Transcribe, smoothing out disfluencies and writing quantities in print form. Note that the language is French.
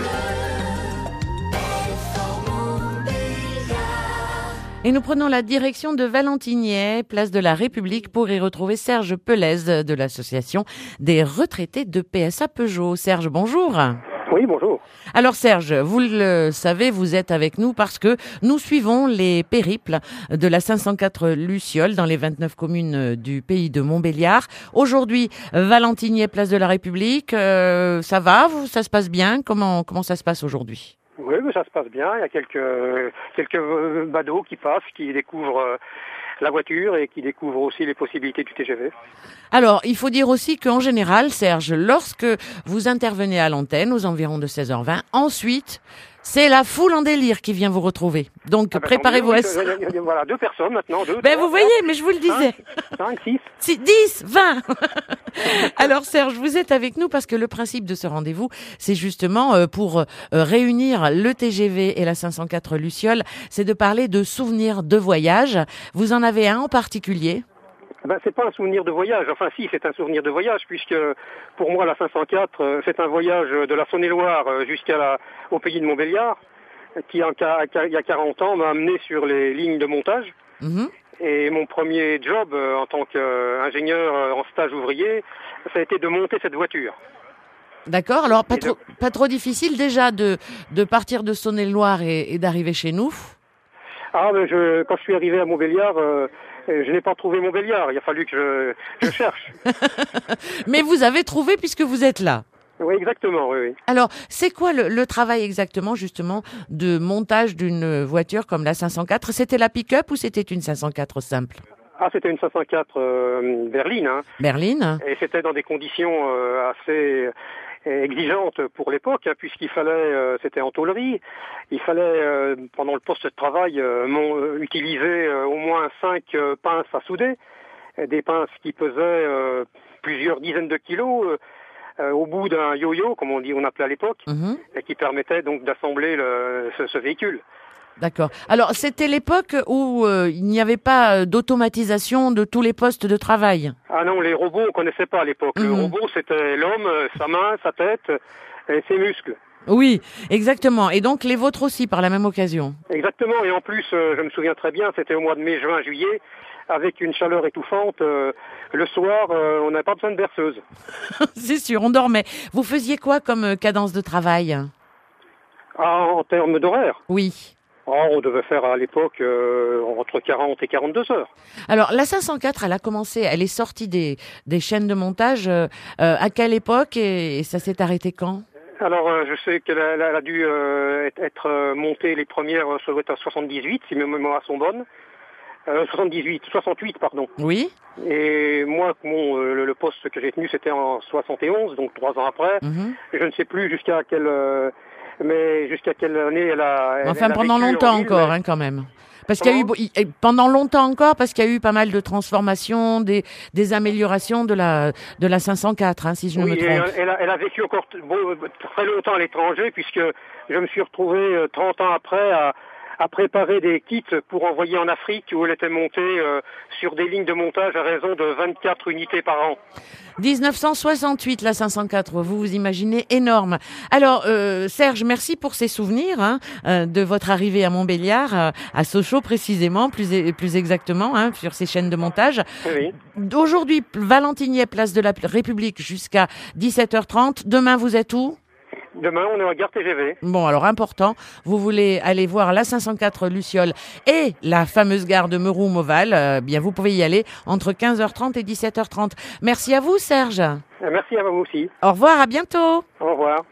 Et nous prenons la direction de Valentigney, place de la République, pour y retrouver Serge Pelez de l'association des retraités de PSA Peugeot. Serge, bonjour. Oui, bonjour. Alors Serge, vous le savez, vous êtes avec nous parce que nous suivons les périples de la 504 Luciole dans les 29 communes du pays de Montbéliard. Aujourd'hui, Valentigney, place de la République, ça va, ça se passe bien? Comment ça se passe aujourd'hui? Oui, mais ça se passe bien. Il y a quelques badauds qui passent, qui découvrent la voiture et qui découvrent aussi les possibilités du TGV. Alors, il faut dire aussi qu'en général, Serge, lorsque vous intervenez à l'antenne, aux environs de 16h20, ensuite, c'est la foule en délire qui vient vous retrouver. Donc, préparez-vous à ça. Voilà, 2 personnes maintenant. Vous voyez, mais je vous le disais. 5, 6. 10, 20. Alors, Serge, vous êtes avec nous parce que le principe de ce rendez-vous, c'est justement pour réunir le TGV et la 504 Luciole, c'est de parler de souvenirs de voyage. Vous en avez un en particulier? C'est pas un souvenir de voyage. Enfin, si, c'est un souvenir de voyage, puisque pour moi, la 504, c'est un voyage de la Saône-et-Loire au pays de Montbéliard, qui, il y a 40 ans, m'a amené sur les lignes de montage. Mm-hmm. Et mon premier job en tant qu'ingénieur en stage ouvrier, ça a été de monter cette voiture. D'accord. Alors, pas trop difficile déjà de partir de Saône-et-Loire et d'arriver chez nous? Quand je suis arrivé à Montbéliard, je n'ai pas trouvé Montbéliard. Il a fallu que je cherche. Mais vous avez trouvé puisque vous êtes là. Oui, exactement. Oui. Alors, c'est quoi le travail exactement, justement, de montage d'une voiture comme la 504? C'était la pick-up ou c'était une 504 simple? C'était une 504 berline. Berline. Et c'était dans des conditions assez exigeante pour l'époque, puisqu'il fallait, c'était en tôlerie, il fallait, pendant le poste de travail, utiliser au moins 5 pinces à souder, des pinces qui pesaient plusieurs dizaines de kilos, au bout d'un yo-yo, comme on appelait à l'époque, et qui permettait donc d'assembler ce véhicule. D'accord. Alors, c'était l'époque où il n'y avait pas d'automatisation de tous les postes de travail. Ah non, les robots, on connaissait pas à l'époque. Le robot, c'était l'homme, sa main, sa tête et ses muscles. Oui, exactement. Et donc, les vôtres aussi, par la même occasion. Exactement. Et en plus, je me souviens très bien, c'était au mois de mai, juin, juillet, avec une chaleur étouffante. Le soir, on n'avait pas besoin de berceuse. C'est sûr, on dormait. Vous faisiez quoi comme cadence de travail? En termes d'horaire? Oui. On devait faire à l'époque entre 40 et 42 heures. Alors, la 504, elle est sortie des chaînes de montage à quelle époque et ça s'est arrêté quand? Alors, je sais qu'elle a dû être montée, les premières, ça doit être à 78, si mes mémoires sont bonnes. 68, pardon. Oui. Et moi, le poste que j'ai tenu, c'était en 71, donc 3 ans après. Je ne sais plus jusqu'à quelle année elle a... pendant longtemps encore, quand même. Parce qu'il y a eu pendant longtemps encore, parce qu'il y a eu pas mal de transformations, des améliorations de la 504, si je ne me trompe. Elle a vécu encore très longtemps à l'étranger, puisque je me suis retrouvé 30 ans après à préparer des kits pour envoyer en Afrique, où elle était montée sur des lignes de montage à raison de 24 unités par an. 1968, la 504, vous imaginez, énorme. Alors, Serge, merci pour ces souvenirs de votre arrivée à Montbéliard, à Sochaux précisément, plus exactement, sur ces chaînes de montage. Oui. Aujourd'hui, Valentigney, place de la République, jusqu'à 17h30. Demain, vous êtes où? Demain, on est en gare TGV. Bon, alors important, vous voulez aller voir la 504 Luciole et la fameuse gare de Meuroux-Mauval, bien vous pouvez y aller entre 15h30 et 17h30. Merci à vous, Serge. Merci à vous aussi. Au revoir, à bientôt. Au revoir.